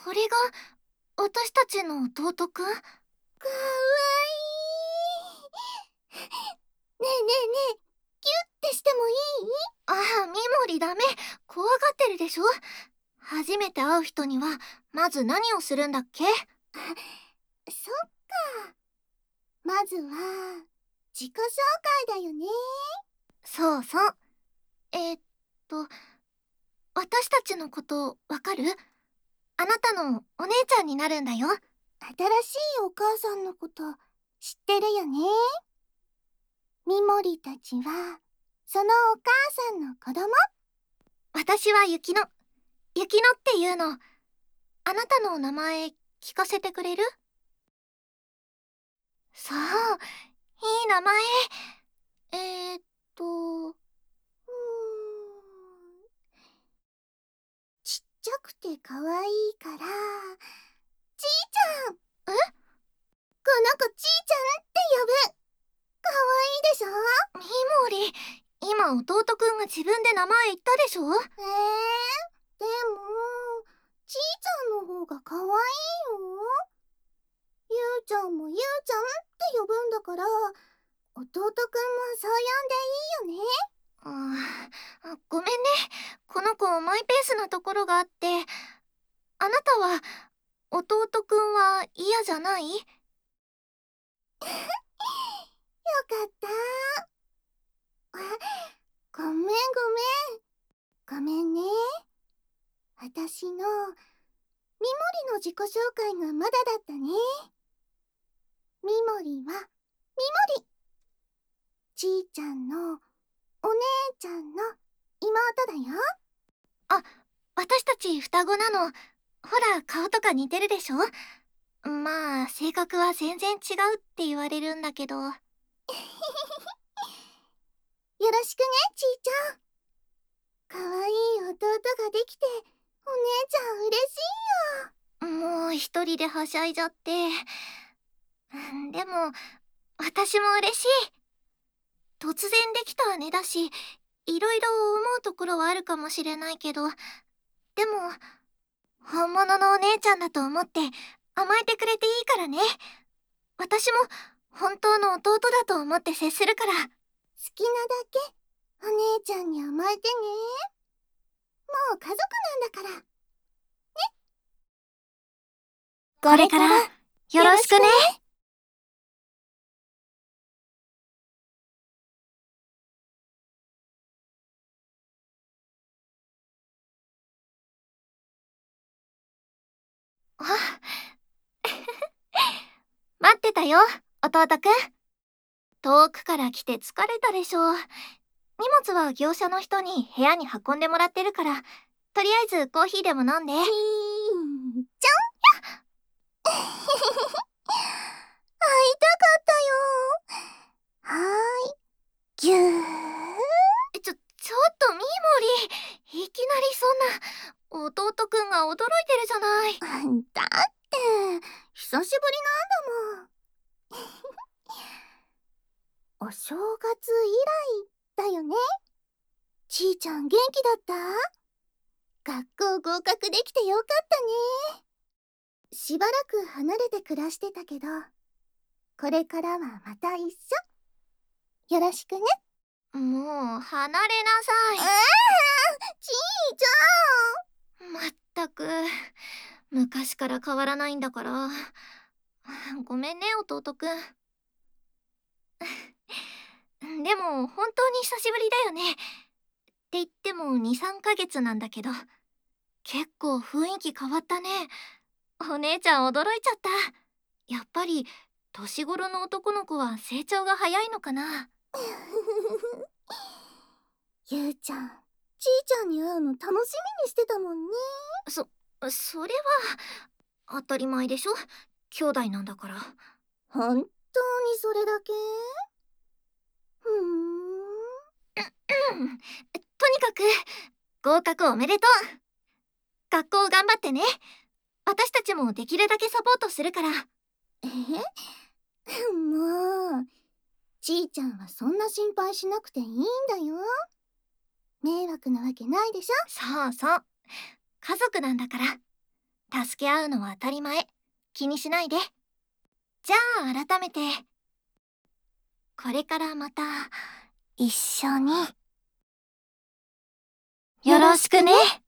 これが私たちの弟くん？かわいい。ねえねえねえ、キュッてしてもいい？ああ、ミモリダメ。怖がってるでしょ。初めて会う人にはまず何をするんだっけ？そっか。まずは自己紹介だよね。そうそう。えーっと私たちのことわかる？あなたのお姉ちゃんになるんだよ。新しいお母さんのこと知ってるよね。ミモリたちはそのお母さんの子供。私はユキノ。ユキノっていうの。あなたのお名前聞かせてくれる？そう、いい名前。えーっと、ちっちゃくてかわいいから、ちーちゃん。この子ちーちゃんって呼ぶ。かわいいでしょ？ミモリ、今弟くんが自分で名前言ったでしょ？でも、ちーちゃんの方がかわいいよ。ゆうちゃんもゆうちゃんって呼ぶんだから、弟くんもそう呼んでいいよね。ごめんね。この子マイペースなところがあって。あなたは、弟くんは嫌じゃない？よかった。ごめんごめん。ごめんね。私の、ミモリの自己紹介がまだだったね。ミモリは、ミモリ。ちーちゃんの、お姉ちゃんの妹だよ。あ、私たち双子なの。ほら、顔とか似てるでしょ？まあ、性格は全然違うって言われるんだけど。よろしくね、ちーちゃん。かわいい弟ができて、お姉ちゃん嬉しいよ。もう一人ではしゃいじゃって。でも、私も嬉しい。突然できた姉だし、いろいろ思うところはあるかもしれないけど、でも、本物のお姉ちゃんだと思って甘えてくれていいからね。私も本当の弟だと思って接するから。好きなだけお姉ちゃんに甘えてね。もう家族なんだから。ね。これからよろしくね。あ、待ってたよ、弟くん。遠くから来て疲れたでしょ。荷物は業者の人に部屋に運んでもらってるから、とりあえずコーヒーでも飲んで。ちょ会いたかったよ。はーい。ぎゅー。ちょっとミモリ。いきなりそんな、弟くんが驚いてるじゃない。だって、久しぶりなんだもん。お正月以来だよね。ちーちゃん元気だった？学校合格できてよかったね。しばらく離れて暮らしてたけど、これからはまた一緒。よろしくね。もう離れなさい。ちーちゃん。まったく、昔から変わらないんだから。ごめんね、弟くん。でも本当に久しぶりだよね。って言っても2、3ヶ月なんだけど、結構雰囲気変わったね。お姉ちゃん驚いちゃった。やっぱり年頃の男の子は成長が早いのかな。ゆうちゃん、ちーちゃんに会うの楽しみにしてたもんね。それは当たり前でしょ。兄弟なんだから。本当にそれだけ？とにかく合格おめでとう。学校頑張ってね。私たちもできるだけサポートするから。もう、ちーちゃんはそんな心配しなくていいんだよ。迷惑なわけないでしょ。そうそう。家族なんだから。 助け合うのは当たり前。気にしないで。じゃあ改めて、これからまた一緒に。よろしくね。